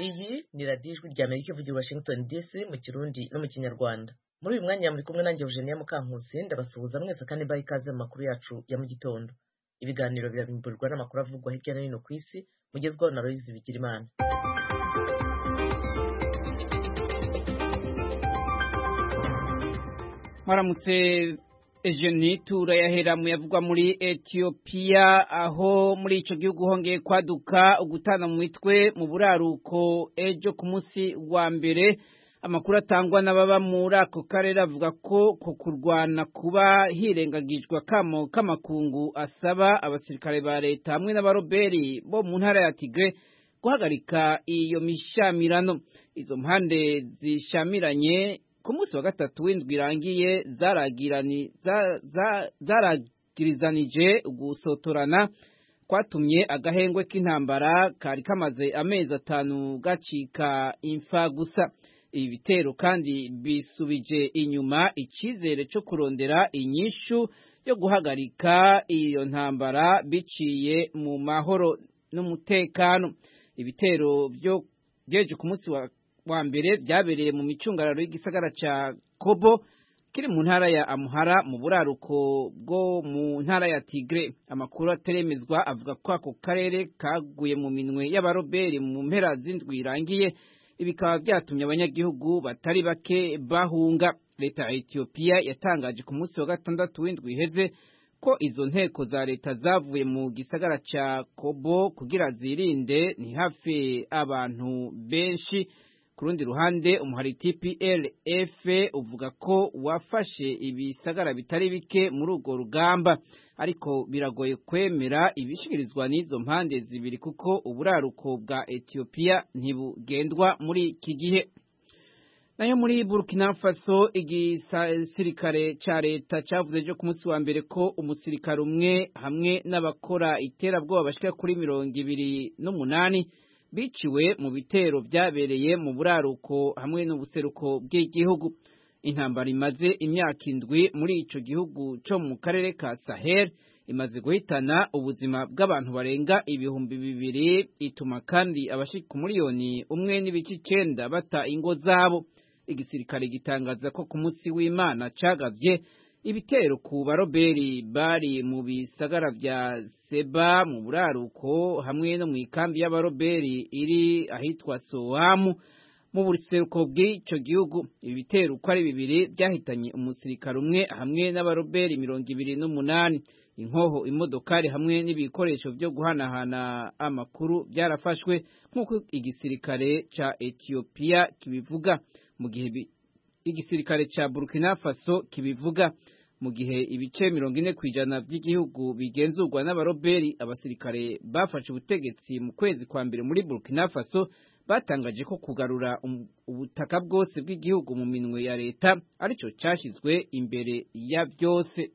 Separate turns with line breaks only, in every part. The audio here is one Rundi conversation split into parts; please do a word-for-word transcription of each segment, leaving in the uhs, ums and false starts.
Iyi ni radiyo ijwi rya Amerika ivugira Washington D C mu Kirundi no mu Kinyarwanda. Muri uyu mwanya muri kumwe nanjye Eugenia Mukankusi, ndabasuhuza mwese kandi baha ikaze mu makuru yacu ya mu gitondo. Ibiganiro birabimburirwa n'amakuru avugwa hirya no hino ku isi, mugezwaho na Loise Bigirimana.
Maramutse Eugenie, turayahera mu yavugwa muri Ethiopia, aho muri ico gihugu hongeye kwaduka ugutana mu mitwe mu buraruko ejo ku munsi wa mbere. Amakuru atangwa n'ababa muri ako karere avuga ko ku kurwana kuba hirengagijwe kamo k'amakungu asaba abasirikare ba leta hamwe n'abaroberi bo mu ntara ya Tigre guhagarika iyo mishamirano. Izo mpande zishamiranye ku munsi wa gatatu w'indwi irangiye zaragirani za, zaragirizanije gusotorana kwatumye agahengwe k'intambara kari kamaze amezi atanu gacika imfa gusa. Ibi bitero kandi bisubije inyuma icizere cyo kurondera inyishu yo guhagarika iyo ntambara biciye mu mahoro n'umutekano. Ibitero byo byeje ku munsi wa wa mbere byabereye mu micungararo y'igisagara ca Kobo kiri mu ntara ya Amhara mu buraruko bwo mu ntara ya Tigre. Amakuru ateremezwa avuga ko ako karere kaguye mu minwe y'abaroberi mu mpera z'indwi irangiye. Ibikaba byatumye abanyagihugu batari bake bahunga. Leta ya Ethiopia yatangaje ku munsi wa gatandatu w'indwi iheze ko izo nteko za leta zavuye mu gisagara ca Kobo kugira zirinde ntihafe abantu benshi. Ku rundi ruhande umuhari T P L F uvuga ko wafashe ibisagara bitari bike muri urwo rugamba, ariko biragoye kwemera ibishikirizwa n'izo mpande zibiri kuko uburaruko bwa Ethiopia ntibugendwa muri iki gihe. Nayo muri Burkina Faso igisirikare ca leta cavuze ejo ku munsi wa mbere ko umusirikare umwe hamwe n'abakora iterabwoba bashika kuri mirongo ibiri n'umunani biciwe mu bitero byabereye mu buraruko hamwe n'ubuseruko bw'igihugu. Intambara imaze imyaka indwi muri ico gihugu co mu karere ka Sahel imaze guhitana ubuzima bw'abantu barenga ibihumbi bibiri, ituma kandi abashika miliyoni umwe n'ibice icenda bata ingo zabo. Igisirikare gitangaza ko ku munsi w'Imana cagavye ibitero ku baroberi bari mu bisagara vya Seba mu buraruko hamwe no mu ikambi y'abaroberi iri ahitwa Soamu mu buseruko bw'ico gihugu. Ibi bitero uko ari bibiri byahitanye umusirikare umwe hamwe n'abaroberi mirongo ibiri n'umunani. Inkoho, imodokari hamwe n'ibikoresho byo guhanahana amakuru byarafashwe nk'uko igisirikare ca Ethiopia kibivuga, mu gihe igisirikare ca Burkina Faso kibivuga. Mu gihe ibice mirongo ine kw'ijana by'igihugu bigenzurwa n'abaroberi, abasirikare bafashe ubutegetsi mu kwezi kwa mbere muri Burkina Faso batangaje ko kugarura ubutaka bwose bw'igihugu mu minwe ya leta arico cyashizwe imbere ya byose.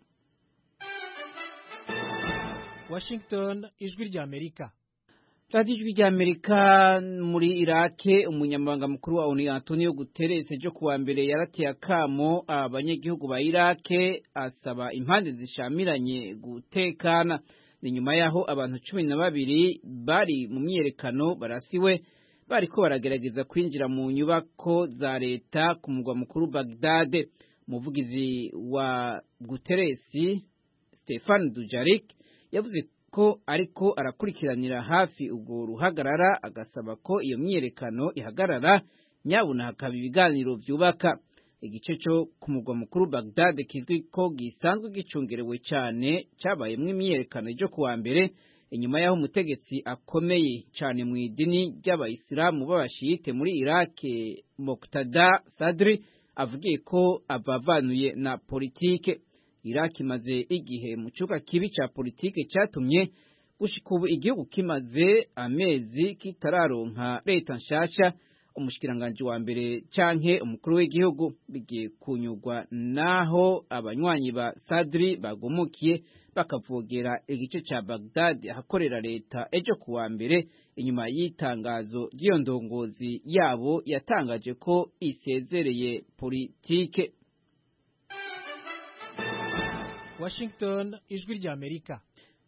Washington, ijwi rya Amerika.
Radio ijwi rya Amerika. Muri Irake, umunyamabanga mukuru wa ONU Antonio Guterres ejo kuwa mbere yarateye akamo abanyagihugu ba Irake asaba impande zishamiranye gutekana. Ni nyuma yaho abantu cumi na babiri bari mu myerekano barasiwe bariko baragerageza kwinjira mu nyubako za leta ku mugwa mukuru Baghdad. Umuvugizi wa Guterres Stefan Dujarric yavuze ko ariko arakurikiranira hafi ubwo ruhagarara, agasaba ko iyo myerekano ihagarara nyabuna hakaba ibiganiro vyubaka. Igice cyo ku mugwa mukuru Baghdad kizwi ko gisanzwe gicungerewe cyane cyabayemwe imyerekano ejo kuwa mbere inyuma yaho umutegetsi akomeye cyane mu idini ry'abayisilamu b'abashiyite muri Iraq Muqtada Sadri avugiye ko abavanuye na politike. Iraki imaze igihe mu cyuka kibi cya politike cyatumye gushika ubu igihugu kimaze amezi kitararonka leta nshasha. Umushikiranganje wa mbere canke umukuru w'igihugu bigiye kunyurwa naho abanywanyi ba Sadri bagumukiye bakavogera igice ca Baghdad hakorera leta ejo kuwa mbere inyuma y'itangazo ry'iyo ndongozi yabo yatangaje ko isezereye politike.
Washington, ijwi rya Amerika.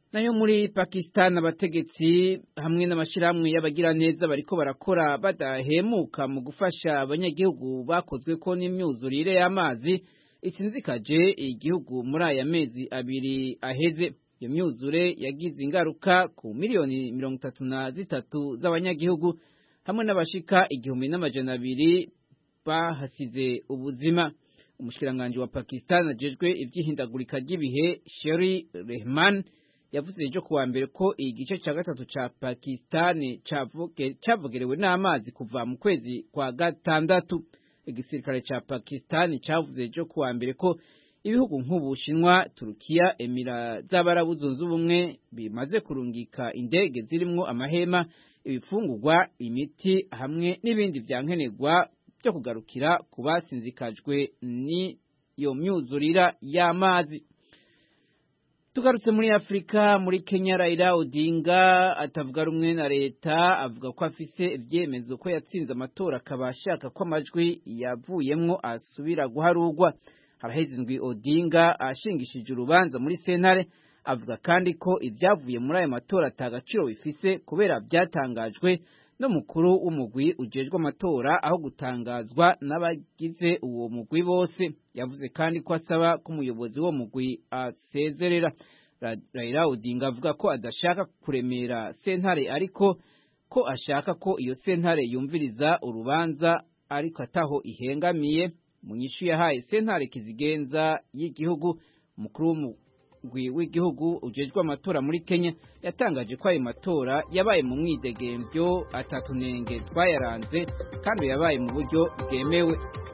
Nayo muri Pakistan abategetsi hamwe n'amashirahamwe y'abagiraneza bariko barakora badahemuka mu gufasha abanyagihugu bakozwe ko n'imyuzurire y'amazi isinzikaje igihugu muri aya mezi abiri aheze. Iyo myuzure yagize ingaruka ku miliyoni mirongo itatu na zitatu z'abanyagihugu hamwe n'abashika igihumbi n'amajana abiri bahasize ubuzima. Umushikiranganje wa Pakistan ajejwe ivy'ihindagurika ry'ibihe Sherry Rehman yavuze ejo kuwa mbere ko igice cya gatatu ca Pakistan cavogerewe n'amazi kuva mu kwezi kwa gatandatu. Igisirikare ca Pakistan cavuze ejo kuwa mbere ko ibihugu nk'Ubushinwa, Turukiya, Emira z'Abarabu zunze ubumwe bimaze kurungika indege zirimwo amahema, ibifungurwa, imiti hamwe n'ibindi vyankenerwa byo kugarukira kubasinzikajwe ni yo myuzurira y'amazi. Tugarutse muri Afrika, muri Kenya, Raila Odinga atavuga rumwe na leta avuga ko afise ivyemezo ko yatsinze amatora akaba ashaka ko amajwi yavuyemwo asubira guharurwa. Haraheze indwi Odinga ashingishije urubanza muri sentare, avuga kandi ko ivyavuye muri ayo matora atagaciro bifise kubera byatangajwe n'umukuru w'umugwi ujejwe amatora aho gutangazwa n'abagize uwo mugwi bose. Yavuze kandi ko asaba ko umuyobozi wo mugwi asezerera. Raila Odinga avuga ko adashaka kuremera sentare ariko ko ashaka ko iyo sentare yumviriza urubanza ariko ataho ihengamiye. Mu nyishu yahaye sentare kizigenza y'igihugu, umukuru w'umugwi w'igihugu ujejwe amatora muri Kenya yatangaje ko ayo matora yabaye mu mwidegemvyo atatunenge twayaranze kandi yabaye mu buryo bwemewe.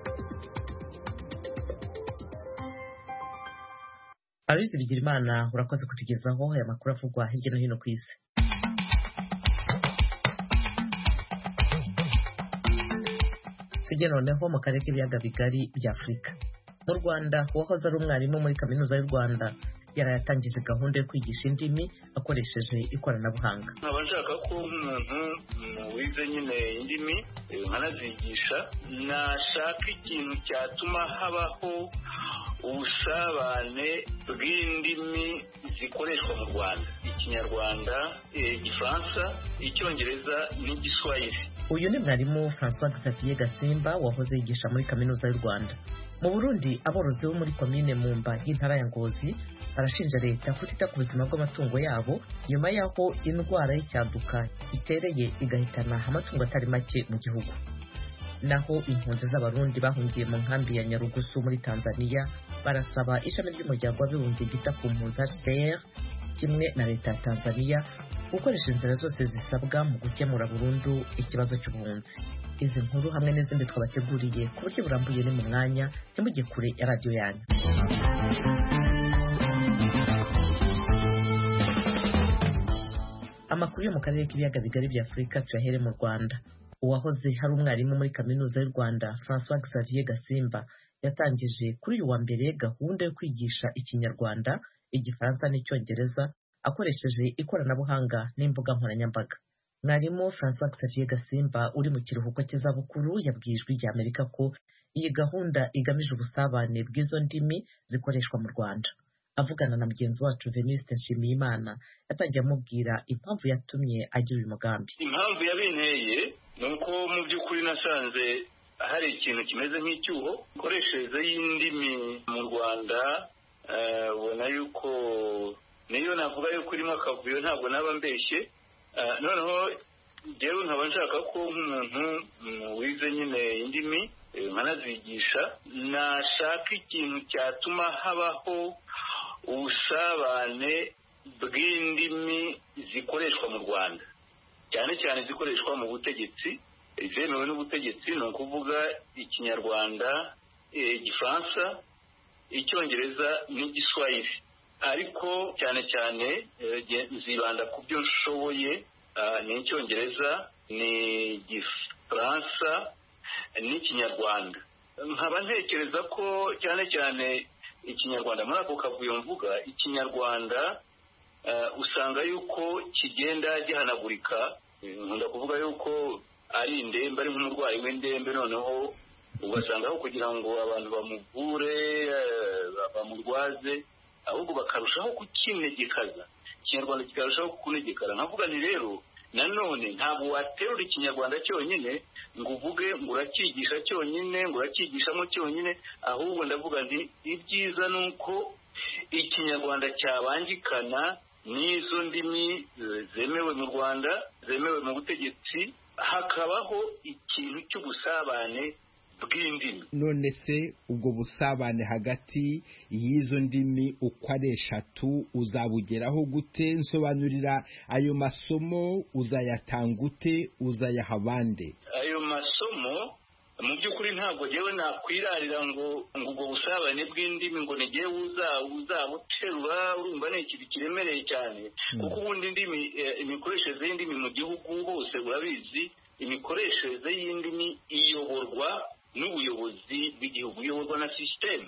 Aloys Bigirimana urakoze kutugezaho aya makuru avugwa hirya no hino ku isi. Tujye noneho mu karere k'ibiyaga bigari bya Afurika. Mu Rwanda uwahoze ari umwarimu muri kaminuza y'u Rwanda yarayatangije gahunda yo kwigisha indimi akoresheje ikoranabuhanga.
Nkaba nshaka ko nk'umuntu wize nyine indimi nkanazigisha nashaka ikintu cyatuma habaho ubusabane bw'indimi zikoreshwa mu Rwanda: Ikinyarwanda, Igifaransa, Icyongereza n'Igiswahili.
Uyu ni mwarimu François Xavier Gasimba wahoze yigisha muri kaminuza y'u Rwanda. Mu Burundi aborozi bo muri komine Mumba y'intara ya Ngozi barashinja leta kutita ku buzima bw'amatungo yabo nyuma y'aho indwara y'icyaduka itereye igahitana amatungo atari make mu gihugu. Naho impunzi z'abarundi bahungiye mu nkambi ya Nyarugusu muri Tanzania barasaba ishami ry'umuryango w'abibumbye gita ku mpunzi H C R kimwe na leta ya Tanzania gukoresha inzira zose zisabwa mu gukemura burundu ikibazo cy'ubuhunzi. Izi nkuru hamwe n'izindi twabateguriye ku buryo burambuye ni mu mwanya ntimujye kure ya radio yanyu. Amakuru yo mu karere k'ibiyaga bigari bya Afurika tuyahere mu Rwanda. Uwahoze hari umwarimu muri kaminuza y'u Rwanda François Xavier Gasimba yatangije kuri uyu wa mbere gahunda yo kwigisha Ikinyarwanda, Igifaransa n'Icyongereza akoresheje ikoranabuhanga n'imbuga nkoranyambaga. Mwarimu François Xavier Gasimba uri mu kiruhuko cy'izabukuru yabwiye Ijwi ry'Amerika ko iyi gahunda igamije ubusabane bw'izo ndimi zikoreshwa mu Rwanda. Avugana na mugenzi wacu Venuste Nshimiyimana yatangiye amubwira impamvu yatumye agira uyu mugambi.
Impamvu yabinteye ni uko mu by'ukuri nasanze hari ikintu kimeze nk'icyuho ikoreshereze y'indimi mu Rwanda. Ubona yuko niyo navuga yuko urimo akavuyo ntabwo naba mbeshye. Noneho njyewe nkaba nshaka ko nk'umuntu wize nyine indimi nkanazigisha nashaka ikintu cyatuma habaho ubusabane bw'indimi zikoreshwa mu Rwanda, cyane cyane zikoreshwa mu butegetsi, zemewe n'ubutegetsi, ni ukuvuga Ikinyarwanda, Igifaransa, Icyongereza n'Igiswahili. Ariko cyane cyane nzibanda ku byo nshoboye, ni Icyongereza, ni Igifaransa n'Ikinyarwanda. Nkaba ntekereza ko cyane cyane Ikinyarwanda muri ako kavuyo mvuga, Ikinyarwanda usanga yuko kigenda gihanagurika. Nkunda kuvuga yuko ari indembe, ari nk'umurwayi w'indembe, noneho ugasanga aho kugira ngo abantu bamuvure bamurwaze ahubwo bakarushaho kukinegekaza. ikinyarwanda kikarushaho kunegekara. Nkavuga nti rero nanone ntabwo waterura ikinyarwanda cyonyine ngo uvuge ngo urakigisha cyonyine ngo urakigishamo cyonyine, ahubwo ndavuga nti ibyiza ni uko ikinyarwanda cyabangikana n'izo ndimi zemewe mu Rwanda, zemewe mu butegetsi, hakabaho ikintu cy'ubusabane bw'indimi.
None se ubwo busabane hagati y'izo ndimi uko ari eshatu uzabugeraho gute? Nsobanurira, ayo masomo uzayatanga ute, uzayaha bande?
Ayo masomo mu by'ukuri ntabwo jewe nakwirarira ngo ngo ubwo busabane bw'indimi ngo nigiye uzabuterura, urumva ni ikintu kiremereye cyane, kuko ubundi indimi, imikoreshereze y'indimi mu gihugu hose urabizi, imikoreshereze y'indimi iyoborwa n'ubuyobozi bw'igihugu, iyoborwa na system.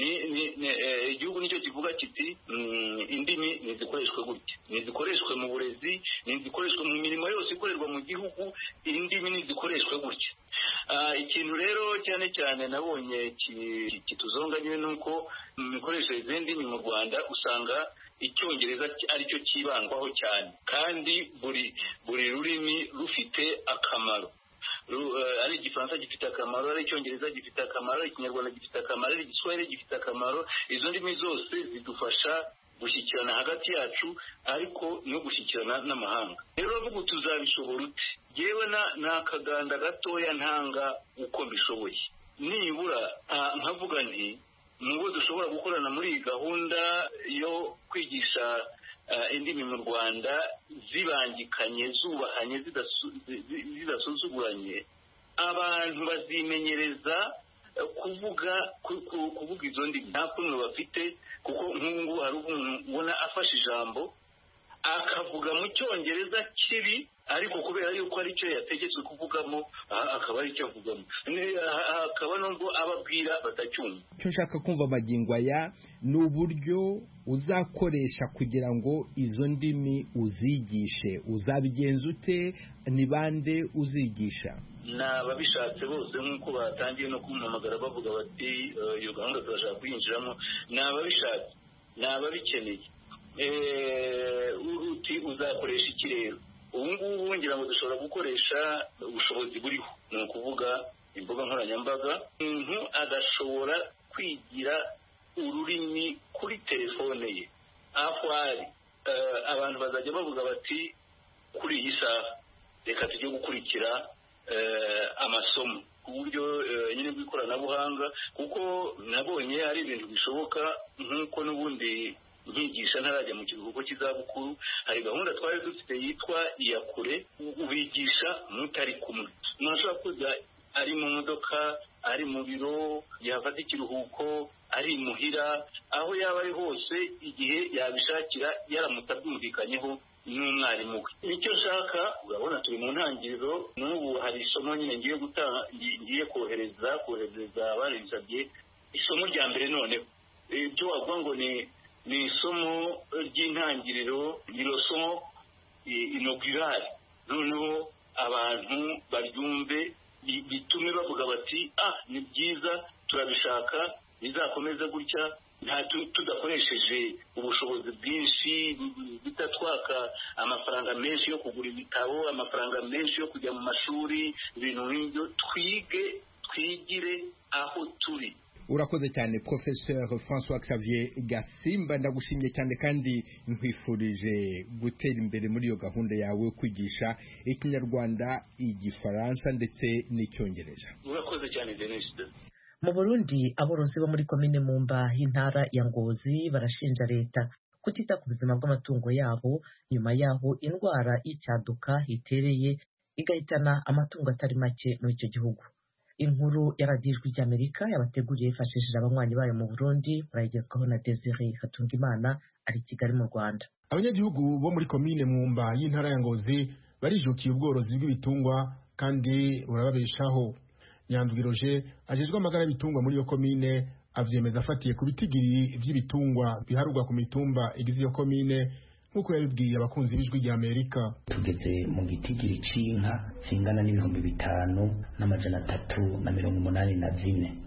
Igihugu nicyo kivuga kiti indimi nizikoreshwe gutya, nizikoreshwe mu burezi, nizikoreshwe mu mirimo yose ikorerwa mu gihugu, indimi nizikoreshwe gutya. Ikintu rero cyane cyane nabonye kituzonganye nuko mu mikoreshereze y'indimi mu Rwanda usanga icyongereza aricyo kibandwaho cyane, kandi buri buri rurimi rufite akamaro. Ari igifaransa gifite akamaro, ari icyongereza gifite akamaro, ari ikinyarwanda gifite akamaro, ari igiswahili gifite akamaro. Izo ndimi zose zidufasha gushyikirana hagati yacu ariko no gushyikirana n'amahanga. Rero bavuga tuzabishobora ute? Yewe n'akaganda gatoya ntanga uko mbishoboye, nibura nkavuga nti mubo dushobora gukorana muri iyi gahunda yo kwigisha indimi mu Rwanda zibangikanye, zubahanye, zidasuzuguranye, abantu bazimenyereza kuvuga kuvuga izo ndimi nta kuntu bafite, kuko nk'ubu hari umuntu ubona afashe ijambo akavuga mu cyongereza kibi, ariko kubera yuko ari cyo yategetswe kuvugamo akaba ari cyo avugamo, akaba nubwo ababwira batacyumva.
Icyo nshaka kumva magingo aya ni uburyo uzakoresha kugira ngo izo ndimi uzigishe. Uzabigenza ute? Ni bande uzigisha?
N'ababishatse bose nk'uko batangiye no kumpamagara bavuga bati iyo gahunda turashaka kuyinjiramo. N'ababishatse, n'ababikeneye. Uti uzakoresha iki rero? Ubu ngubu ngira ngo dushobora gukoresha ubushobozi buriho, ni ukuvuga imbuga nkoranyambaga. Umuntu agashobora kwigira ururimi kuri telefone ye aho ari. Abantu bazajya bavuga bati kuri iyi saha reka tujye gukurikira amasomo ku buryo nyine bw'ikoranabuhanga, kuko nabonye ari ibintu bishoboka. Nk'uko n'ubundi nkigisha ntarajya mu kiruhuko cy'izabukuru, hari gahunda twari dufite yitwa iyakure, ubigisha mutari kumwe. Mwashobora kuza ari mu modoka, ari mu biro, yafata ikiruhuko, ari muhira, aho yaba ari hose, igihe yabishakira yaramutse abyumvikanyeho n'umwarimu we. Icyo nshaka, urabona turi mu ntangiriro, n'ubu hari isomo nyine ngiye gutanga, ngiye kohereza kohereza abarinsabye isomo rya mbere. Noneho ibyo wavuga ngo ni ni isomo ry'intangiriro, ni isomo inaugural, noneho abantu baryumve bitume bavuga bati ah ni byiza, turabishaka, bizakomeza gutya, nta tudakoresheje ubushobozi bwinshi, bitatwaka amafaranga menshi yo kugura ibitabo, amafaranga menshi yo kujya mu mashuri, ibintu nk'ibyo. Twige, twigire aho turi.
Urakoze cyane Professeur François Xavier Gasimba, ndagushimye cyane kandi nkwifurije gutera imbere muri iyo gahunda yawe yo kwigisha Ikinyarwanda, Igifaransa ndetse n'Icyongereza.
Urakoze cyane Denis.
Mu Burundi, aborozi bo muri komine Mumba y'intara ya Ngozi barashinja leta kutita ku buzima bw'amatungo yabo nyuma yaho indwara y'icyaduka itereye igahitana amatungo atari make muri icyo gihugu. Inkuru ya radiyo ijwi ry'Amerika yabateguriye yifashishije abanywanyi bayo mu Burundi, barayigezwaho na Desire Hatungimana ari i Kigali mu Rwanda.
Abanyagihugu bo muri komine Mumba y'intara ya Ngozi barijukiye ubworozi bw'ibitungwa kandi urababeshaho. Nyandwi Roger ajejwe amagara y'ibitungwa muri iyo komine avyemeza afatiye ku bitigiri vy'ibitungwa biharurwa ku mitumba igize iyo komine, nk'uko yabibwiye abakunzi b'ijwi rya Amerika.
Tugeze mu gitigiri c'inka kingana n'ibihumbi bitanu n'amajana atatu na mirongo umunani na zine.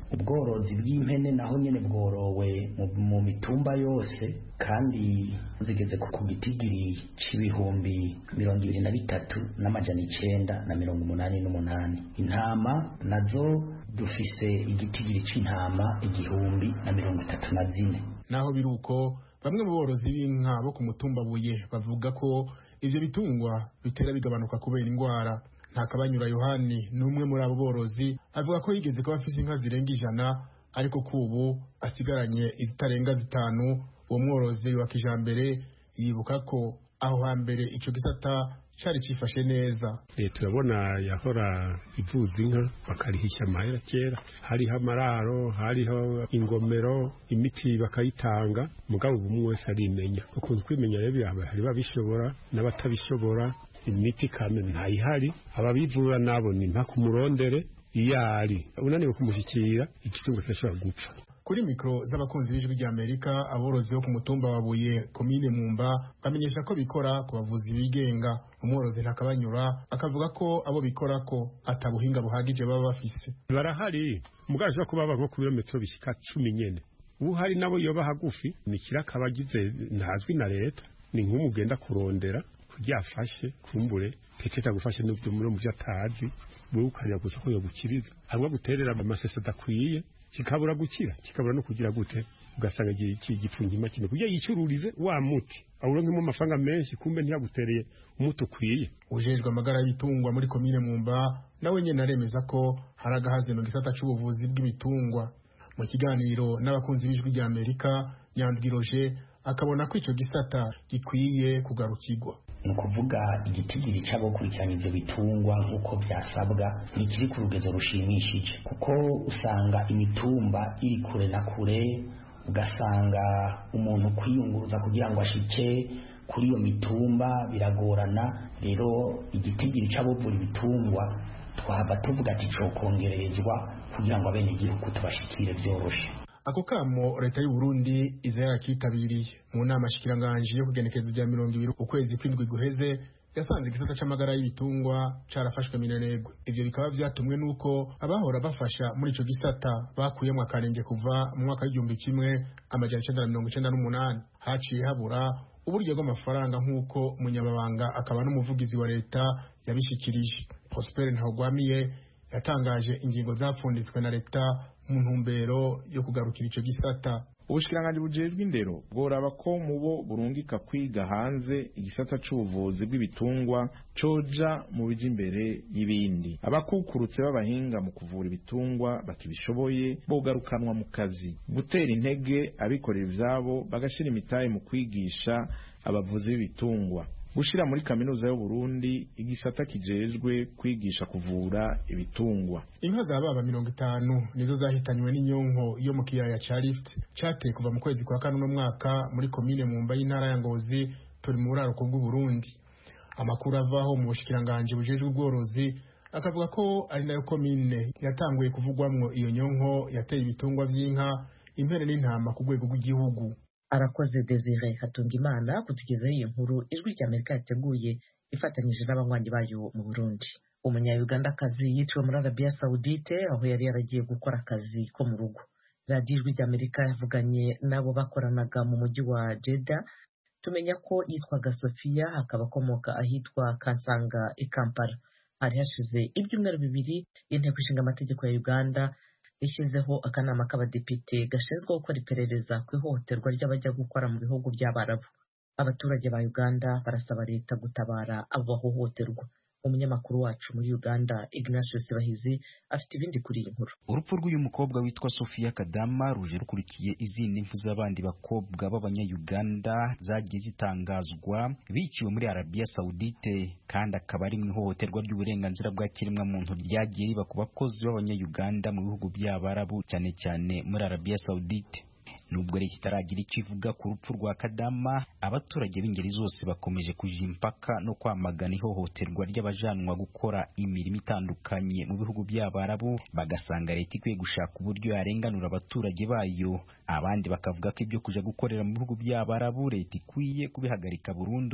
ubworozi bw'impene naho nyene bworowe mu mitumba yose kandi zigeze ku gitigiri c'ibihumbi mirongo ibiri na bitatu n'amajana icenda na mirongo umunani n'umunani. Intama nazo dufise igitigiri c'intama igihumbi na mirongo itatu na zine.
Naho biruko bamwe mu borozi b'inka bo ku mutumba Buye bavuga ko ivyo bitungwa bitera bigabanuka kubera ingwara. Ntakabanyura Yohani n'umwe muri abo borozi avuga ko yigeze kuba afise inka zirenga ijana ariko kubu asigaranye izitarenga zitanu. Uwo mworozi wa kijambere yibuka ko aho hambere ico gisata cari cifashe neza.
E, turabona yahora ivuza inka bakarihisha amahera kera, hariho amararo, hariho ingomero, imiti bakayitanga, mugabo umwe wese arimenya. Ukunze kwimenya rero yawe hari babishobora n'abatabishobora, imiti kame ntayihari, ababivura nabo ni nta kumurondere iyari unaniwe kumushikira igitungo cyashobora gupfa.
Kuri mikro z'abakunzi b'ijwi rya Amerika, aborozi bo ku mutumba wa Buye komine Mumba bamenyesha ko bikora ku bavuzi bigenga. Umworozi Ntakabanyura akavuga ko abo bikora ko atabuhinga buhagije baba bafise.
Barahari mugaje ko baba nko ku birometero bishika cumi nyene, ubu hari nabo yoba hagufi ni kirakabagize ntazwi na leta, ni nk'umugenda kurondera kuryafashe kumbure peteta gufashe n'ubyo muri mu byatazi bwo ukarya gusa ko yogukiriza hamwe guterera amasese adakwiye kikabura gukira kikabura no kugira gute ugasanga iki gipfunyima kino kugira yicururize wa muti awuronkemo amafaranga menshi kumbe ntiyagutereye umuti ukwiye.
Ujejwe amagara y'ibitungwa muri komine Mumba nawe nyene aremeza ko haragahaze mu gisata c'ubuvuzi bw'ibitungwa. Mu kiganiro n'abakunzi b'ijwi rya Amerika, Nyandwiroje akabona ko ico gisata gikwiye kugarukirwa.
Nukuvuga igitigiri cyabo kurikirana ivyo bitungwa nkuko byasabwa nikiri ku rugezo rushimishije, kuko usanga imitumba iri kure na kure, ugasanga umuntu kwiyunguruza kugira ngo ashike kuri iyo mitumba biragorana. Rero igitigiri cyabo buri bitungwa twaba tuvuga ati cyo kongerezwa kugira ngo abene igihugu tubashikire byoroshe.
Ako kamo leta y'u Burundi izera kitabiriye mu nama shikiranganje yo kugenekereza rya mirongo ibiri ukwezi kwindwi guheze, yasanze igisata c'amagara y'ibitungwa carafashwe minenegwe. Ivyo bikaba vyatumwe nuko abahora bafasha muri ico gisata bakuyemwe akarenge kuva mu mwaka w'igihumbi kimwe amajana icenda na mirongo icenda n'umunani. Haciye habura uburyo bw'amafaranga nk'uko umunyamabanga akaba n'umuvugizi wa leta yabishikirije. Prosper Ntagwamiye yatangaje ingingo zapfunditswe na leta mu ntumbero yo kugarukira ico gisata.
Ubushikiranganje bujejwe indero bworaba ko mubo burungika kwiga hanze igisata c'ubuvuzi bw'ibitungwa coja mu bije imbere y'ibindi. Abakukurutse b'abahinga mu kuvura ibitungwa bakibishoboye bogarukanwa mu kazi. Gutera intege abikorera ivyabo bagashira imitahe mu kwigisha abavuzi b'ibitungwa. Gushira muri kaminuza y'u Burundi igisata kijejwe kwigisha kuvura ibitungwa.
Inka za baba mirongo itanu nizo zahitanywe n'inyonko yo mu kiyaya ca Rift cateye kuva mu kwezi kwa kane no mwaka muri komine Mumba y'intara ya Ngozi, turi mu buraruko bw'u Burundi. Amakuru avaho mu bushikiranganje bujejwe ubworozi akavuga ko ari nayo komine yatanguye kuvugwamwo iyo nyonko yateye ibitungwa vy'inka, impene n'intama ku rwego rw'igihugu.
Arakoze Desire Hatungimana kutugezaho iyi nkuru ijwi rya Amerika yateguye ifatanyije n'abanywanyi bayo mu Burundi. Umunya-Ugandakazi yiciwe muri Arabia Saudite aho yari yaragiye gukora akazi ko mu rugo. Radiyo ijwi rya Amerika yavuganye nabo bakoranaga mu mujyi wa Jeddah, tumenya ko yitwaga Sofia akaba akomoka ahitwa Kansanga i Kampala. Hari hashize ibyumweru bibiri y'inteko ishinga amategeko ya Uganda ishyizeho akanama k'abadepite gashinzwe gukora iperereza ku ihohoterwa ry'abajya gukora mu bihugu by'Abarabu. Abaturage ba Uganda barasaba leta gutabara abo bahohoterwa. Umunyamakuru wacu muri Uganda Ignatius Bahizi afite ibindi kuri iyi nkuru.
Urupfu rw'uyu mukobwa witwa Sofia Kadama ruje rukurikiye izindi mfu z'abandi bakobwa b'abanya-Uganda zagiye zitangazwa biciwe muri Arabia Saudite, kandi akaba ari mu ihohoterwa ry'uburenganzira bwa kiremwa muntu ryagiye riba ku bakozi b'abanya-Uganda mu bihugu by'Abarabu cyane cyane muri Arabia Saudite. Nubwo leta itaragira icyo ivuga ku rupfu rwa Kadama, abaturage b'ingeri zose bakomeje kuja impaka no kwamagana ihohoterwa ry'abajanwa gukora imirimo itandukanye mu bihugu by'Abarabu, bagasanga leta ikwiye gushaka uburyo yarenganura abaturage bayo. Abandi bakavuga ko ibyo kuja gukorera mu bihugu by'Abarabu leta ikwiye kubihagarika burundu.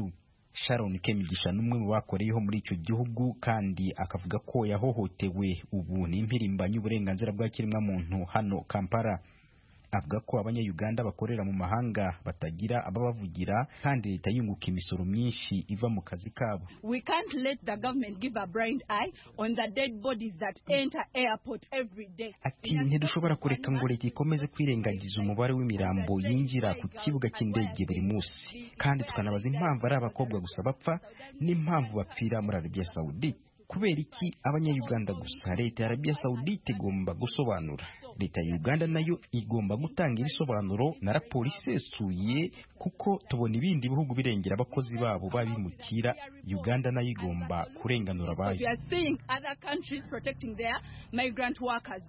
Sharon Kemigisha n'umwe mu bakoreyeho muri icyo gihugu kandi akavuga ko yahohotewe ubu n'impirimbanyi uburenganzira bwa kiremwa muntu hano Kampala. Avuga ko abanya-Uganda bakorera mu mahanga batagira ababavugira kandi leta yunguka imisoro myinshi iva mu kazi kabo.
We can't let the government give a blind eye on the dead bodies that enter airport every day.
Ati ntidushobora kureka ngo leta ikomeze kwirengagiza umubare w'imirambo yinjira ku kibuga cy'indege buri munsi, kandi tukanabaza impamvu ari abakobwa gusa bapfa n'impamvu bapfira muri Arabia Saudite. Kubera iki abanya-Uganda gusa? Leta ya Arabia Saudite igomba gusobanura. Leta ya Uganda nayo igomba gutanga ibisobanuro na raporo isesuye, kuko tubona ibindi bihugu birengera abakozi babo babimukira. Uganda nayo igomba kurenganura abayo.
We are seeing other countries protecting their migrant workers.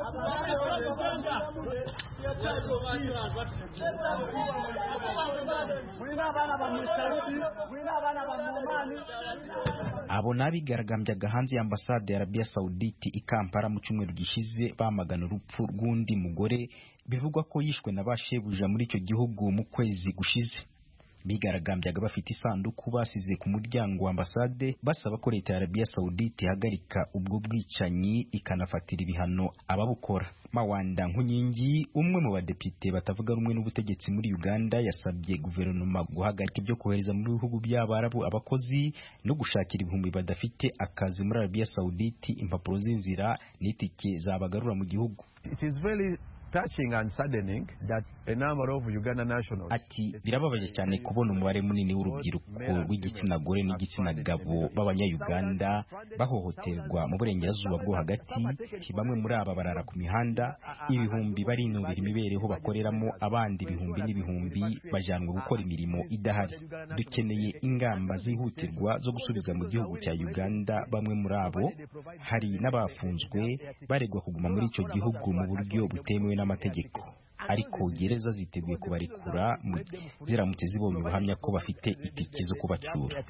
Abo nabigaragambyaga hanze y'ambasade ya Arabia Saudite i Kampala mu cyumweru gishize bamagana urupfu rw'undi mugore bivugwa ko yishwe na bashebuja muri icyo gihugu mu kwezi gushize. Bigaragambyaga bafite isanduku basize ku muryango wa ambasade basaba ko leta ya Arabia Saudite ihagarika ubwo bwicanyi ikanafatira ibihano ababukora. Mawanda Nkunyingi, umwe mu badepite batavuga rumwe n'ubutegetsi muri Uganda, yasabye guverinoma guhagarika ibyo kohereza mu bihugu by'Abarabu abakozi no gushakira ibihumbi badafite akazi muri Arabia Saudite impapuro z'inzira n'itike zabagarura mu gihugu.
It is very touching and saddening that a number of Uganda nationals.
Ati birababaje cyane kubona umubare munini w'urubyiruko rw'igitsina gore n'igitsina gabo b'abanya-Uganda bahohoterwa mu burengerazuba bwo hagati. Bamwe muri aba barara ku mihanda, ibihumbi barinubira imibereho bakoreramo, abandi ibihumbi n'ibihumbi bajanwe gukora imirimo idahari. Dukeneye ingamba zihutirwa zo gusubiza mu gihugu cya Uganda bamwe muri abo. Hari n'abafunzwe baregwa kuguma muri icyo gihugu mu buryo butemewe n'amategeko, ariko gereza ziteguye kubarekura ziramutse zibonye ubuhamya ko bafite itike zo kubacyura.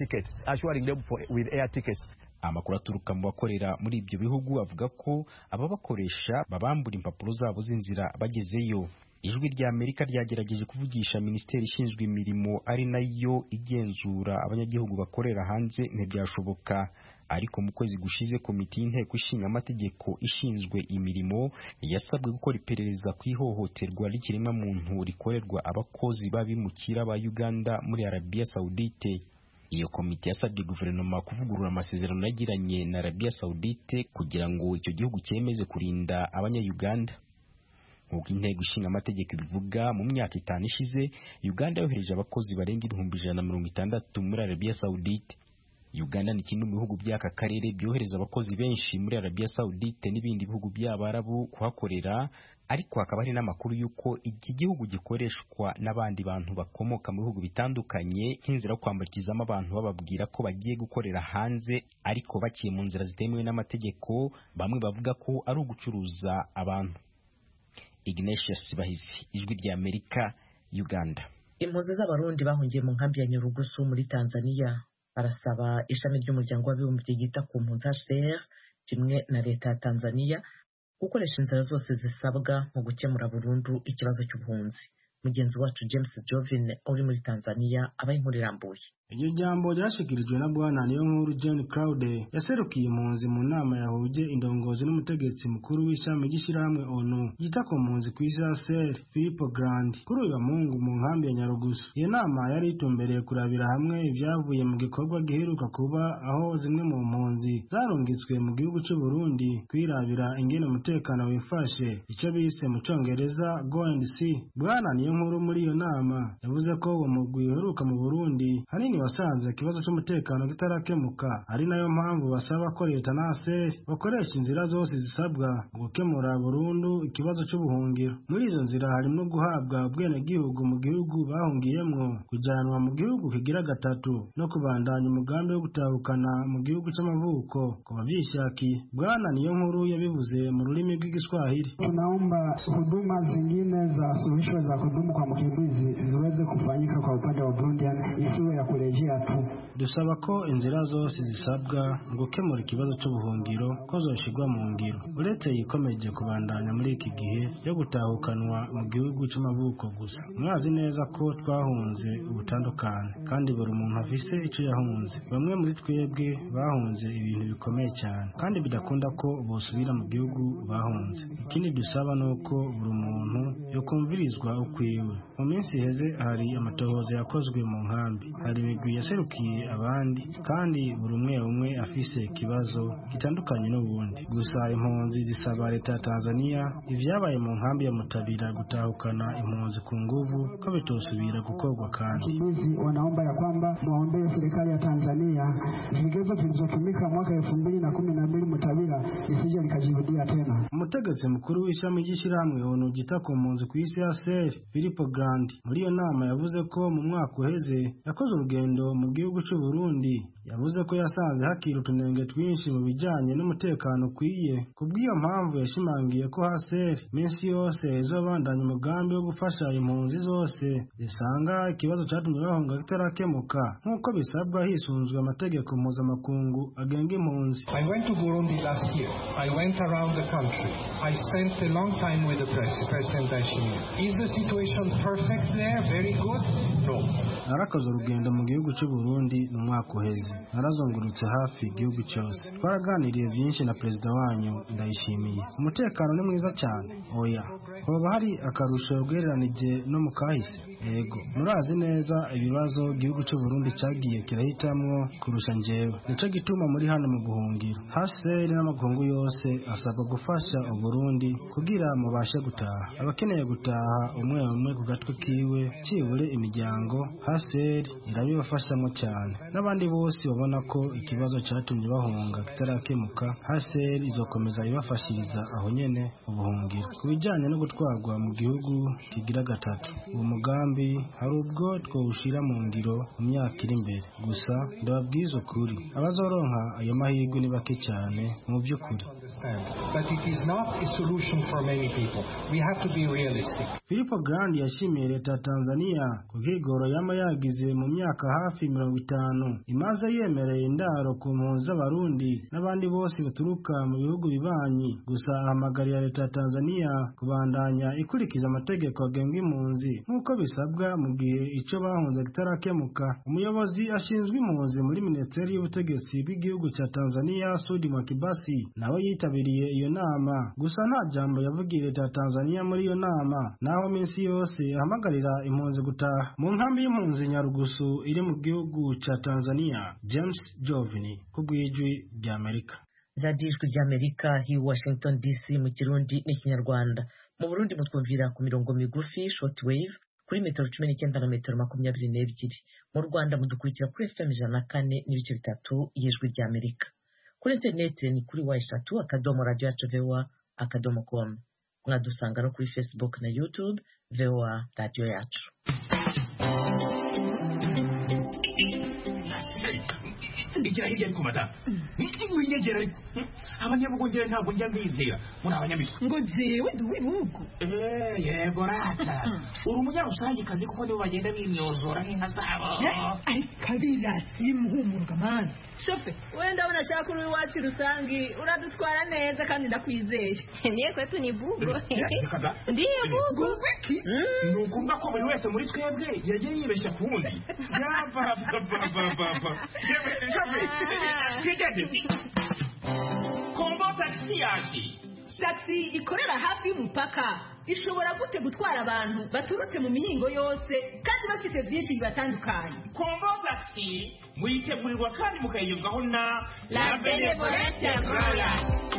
Amakuru aturuka mu bakorera muri ibyo bihugu avuga ko ababakoresha babambura impapuro zabo z'inzira bagezeyo. Ijwi rya Amerika ryagerageje kuvugisha Minisiteri ishinzwe imirimo ari nayo igenzura abanyagihugu bakorera hanze ntibyashoboka, ariko mu kwezi gushize komite y'inteko ishinga amategeko ishinzwe imirimo yasabwe gukora iperereza ku ihohoterwa ry'ikiremwa muntu rikorerwa abakozi babimukira ba Uganda muri Arabia Saudite. Iyo komite yasabye guverinoma kuvugurura amasezerano yagiranye na Arabia Saudite kugira ngo icyo gihugu cyemeze kurinda abanya-Uganda. Nk'uko inteko ishinga amategeko ibivuga, mu myaka itanu ishize Uganda yohereje abakozi barenga ibihumbi ijana na mirongo itandatu muri Arabia Saudite. Uganda ni kimwe mu bihugu by'aka karere byohereza abakozi benshi muri Arabia Saudite n'ibindi bihugu by'Abarabu kuhakorera, ariko hakaba hari n'amakuru y'uko iki gihugu gikoreshwa n'abandi bantu bakomoka mu bihugu bitandukanye nk'inzira yo kwambukizamo abantu bababwira ko bagiye gukorera hanze, ariko baciye mu nzira zitemewe n'amategeko. Bamwe bavuga ko ari ugucuruza abantu. Ignatius Bahizi, Ijwi rya Amerika, Uganda.
Impunzi z'Abarundi bahungiye mu nkambi ya Nyarugusu muri Tanzania barasaba ishami ry'umuryango w'abibumbye ryita ku mpunzi H C R kimwe na leta ya Tanzania gukoresha inzira zose zisabwa mu gukemura burundu ikibazo cy'ubuhunzi. Mugenzi wacu James Jovin uri muri Tanzania abaye inkuru irambuye.
Iryo jambo ryashikirijwe na Bwana Niyonkuru Jane Claude yaserukiye impunzi mu nama yahuje indongozi n'umutegetsi mukuru w'ishami ry'ishyirahamwe ONU yita ku mpunzi ku isi H C R Filippo Grandi kuri uyu Mungu mu nkambi ya Nyarugusu. Iyo nama yari itumbereye kurabira hamwe ibyavuye mu gikorwa giheruka kuba aho zimwe mu mpunzi zarungitswe mu gihugu cy'u Burundi kwirabira ingene umutekano wifashe, icyo bise mu Congereza go and see. Bwana Niyonkuru muri iyo nama yavuze ko uwo mugwi uheruka mu Burundi hanini wasanze ikibazo cy'umutekano kitarakemuka, ari nayo mpamvu basaba ko leta na H C R bakoresha inzira zose zisabwa mu gukemura burundu ikibazo cy'ubuhungiro. Muri izo nzira harimo guhabwa ubwenegihugu mu gihugu bahungiyemwo, kujyanwa mu gihugu kigira gatatu no kubandanya umugambi wo gutahukana mu gihugu cy'amavuko ku bavyishakiye. Bwana Niyonkuru yabivuze mu rurimi rw'Igiswahili.
Tunaomba huduma zingine za suluhisho za kudumu kwa mkimbizi ziweze kufanyika kwa upande wa Burundi, isiwe ya kule kurejea tu.
Dusaba ko inzira zose zisabwa mu gukemura ikibazo cy'ubuhungiro ko zoshigwa mu ngiro. Uretse yikomeje kubandanya muri iki gihe yo gutahukanwa mu gihugu cy'amavuko gusa. Mwazi neza ko twahunze ubutandukane kandi buri muntu afise icyo yahunze. Bamwe muri twebwe bahunze ibintu bikomeye cyane kandi bidakunda ko bosubira mu gihugu bahunze. Ikindi dusaba nuko buri muntu yokumvirizwa ukwiwe. Mu minsi iheze hari amatohoza yakozwe mu nkambi. Hari imigwi yaserukiye abandi kandi buri umwe umwe afise ikibazo gitandukanye n'ubundi. Gusa impunzi zisaba leta ya Tanzania ivyabaye mu nkambi ya Mutabira gutahukana impunzi ku nguvu ko bitosubira gukorwa kandi.
Wakimbizi wanaomba ya kwamba muombee serikali ya Tanzania vigezo vilivyotumika mwaka elfu mbili na kumi na mbili Mutabira isije likajirudia tena.
Umutegetsi mukuru w'ishami ry'ishyirahamwe onu ryita ku mpunzi ku isi ya ser Filippo Grandi muri iyo nama yavuze ko mu mwaka uheze yakoze urugendo mu gihugu cy'u Burundi. Yavuze ko yasanze hakiri utunenge twinshi mu bijyanye n'umutekano ukwiye. Kubw'iyo mpamvu yashimangiye ko haser minsi yose izobandanya umugambi wo gufasha impunzi zose zisanga ikibazo cyatumye bahunga kitarakemuka nk'uko bisabwa hisunzwe amategeko mpuzamakungu agenga impunzi.
I went to Burundi last year. I went around the country. I spent a long time with the president, President Ndayishimiye. Is the situation perfect there? Very good? No.
Narakoze urugendo mu gihugu cy'u Burundi mu mwaka uheze. Narazungurutse hafi igihugu cyose. Twaraganiriye byinshi na perezida wanyu Ndayishimiye. Umutekano ni mwiza cyane. Oya. Hoba hari akarusho ugereranije no mu kahise. Yego. Murazi neza ibibazo igihugu cy'u Burundi cyagiye kirahitamwo kurusha njyewe. Nico gituma muri hano mu buhungiro. Haser n'amakungu yose asabwa gufasha u Burundi kugira mubashe gutaha. Abakeneye gutaha umwe umwe ku gatwe kiwe cibure imiryango Haser irabibafashamo cyane. N'abandi bose babona ko ikibazo cyatumye bahunga kitarakemuka Haser izokomeza ibafashiriza aho nyene ubuhungiro. Kubijyanye no gutwarwa mu gihugu kigira gatatu. Uwo mugambi hari ubwo twawushira mu ngiro mu myaka iri imbere. Gusa ndababwiza ukuri abazoronka ayo mahirwe ni bake cyane mu by'ukuri.
But it is not a solution for many people. We have to be realistic.
Filippo Grandi yashimiye leta ya Tanzania ku bwigoro yama yagize mu myaka hafi mirongo itanu imaze yemereye indaro ku mpunzi z'abarundi n'abandi bose baturuka mu bihugu bibanyi. Gusa ahamagarira leta ya Tanzania kubandanya ikurikiza amategeko agenga impunzi nk'uko bisabwa mu gihe ico bahunze kitarakemuka. Umuyobozi ashinzwe impunzi muri Minisiteri y'Ubutegetsi bw'igihugu cya Tanzania Sudi Mwakibasi nawe yitabiriye iyo nama. Gusa nta jambo yavugiye leta ya Tanzania muri iyo nama, naho minsi yose ahamagarira impunzi gutaha. Mu nkambi y'impunzi Nyarugusu iri mu gihugu cya Tanzania, James Jovini ku bw'ijwi rya Amerika.
radiyo ijwi rya Amerika hi Washington D C mu Kirundi n'Ikinyarwanda. Mu Burundi mutwumvira ku mirongo migufi shortwave kuri metero cumi n'icyenda na metero makumyabiri n'ebyiri. Mu Rwanda mudukurikira kuri F M ijana na kane n'ibice bitatu y'ijwi rya Amerika. Kuri interineti ni kuri wa eshatu akadomo radiyo yacu vewa akadomo com. Mwadusanga no kuri Facebook na YouTube vewa radiyo yacu.
Igira hirya ariko mata niki winyegera ariko abanyabugongera ntabwo njya mbizera muri abanyamitwe
ngo jewe duwe nuko
eh yego rata uri umunyarusange kazi kuko nibo bagenda bimyozora nk'inka zabo
ai kabira simuhumuruka man shofe wenda unashaka uri wacu rusangi uradutwara neza kandi ndakwizeye
niye kwetu ni bugo
ndiye bugo wiki nukumva ko buri wese muri twebwe yagiye yibeshya kundi yava baba baba
Kombo taxi yaje. Taxi ikorera hafi y'umupaka. Ishobora gute gutwara abantu baturutse mu mihingo yose kandi bafite byinshi bibatandukanye.
Kombo taxi muyitegurirwa kandi mukayigezwaho na
La Benevolence Royal.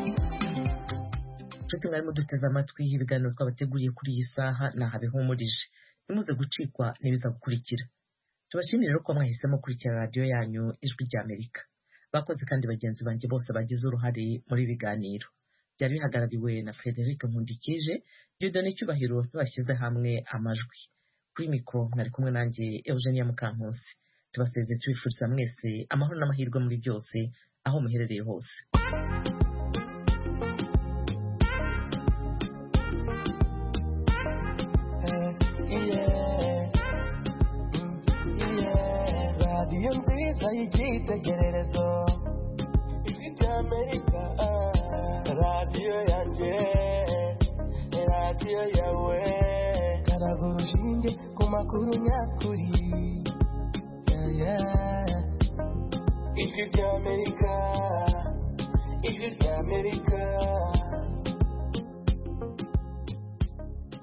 Nshuti mwari muduteze amatwi ibiganiro twabateguriye kuri iyi saha naha bihumurije. Nimuze gucikwa n'ibiza gukurikira. Tubashimire rero ko mwahisemo kurikira radiyo yanyu ijwi rya Amerika. Bakoze kandi bagenzi banjye bose bagize uruhare muri biganiro. Byari bihagarariwe na Frederic Nkundikije, Dieudonné Cyubahiro ntibashyize hamwe amajwi. Kuri mikoro mwari kumwe nanjye Eugenia Mukankusi. Tubasezeye tubifuriza mwese amahoro n'amahirwe muri byose aho muherereye hose.
Radio nziza y'icyitegererezo ijwi ry'Amerika radiyo yanjye radiyo yawe karaga urushinge ku makuru nyakuri yeah, yeah. ijwi ry'Amerika ijwi ry'Amerika